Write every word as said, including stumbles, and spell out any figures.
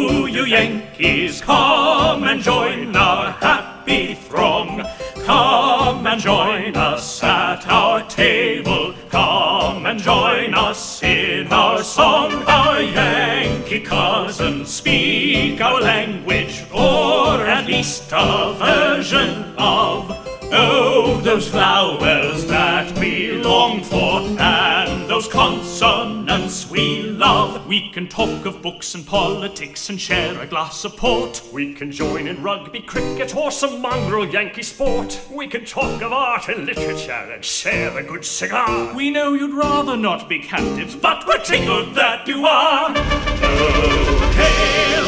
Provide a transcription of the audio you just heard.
do you Yankees come and join our happy throng? Come and join us at our table, come and join us in our song. Our Yankee cousins speak our language, or at least a version of. Oh, those vowels that we long for, and those consonants we love. We can talk of books and politics and share a glass of port. We can join in rugby, cricket, or some mongrel Yankee sport. We can talk of art and literature and share a good cigar. We know you'd rather not be captives, but we're tickled that you are. Oh, hail